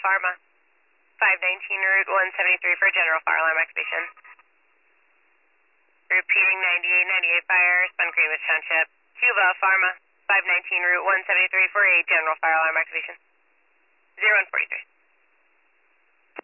Pharma, 519 Route 173 for general fire alarm activation. Repeating 9898 fire, Spun Greenwich Township. Cuba Pharma, 519 Route 173 for a general fire alarm activation. 0143.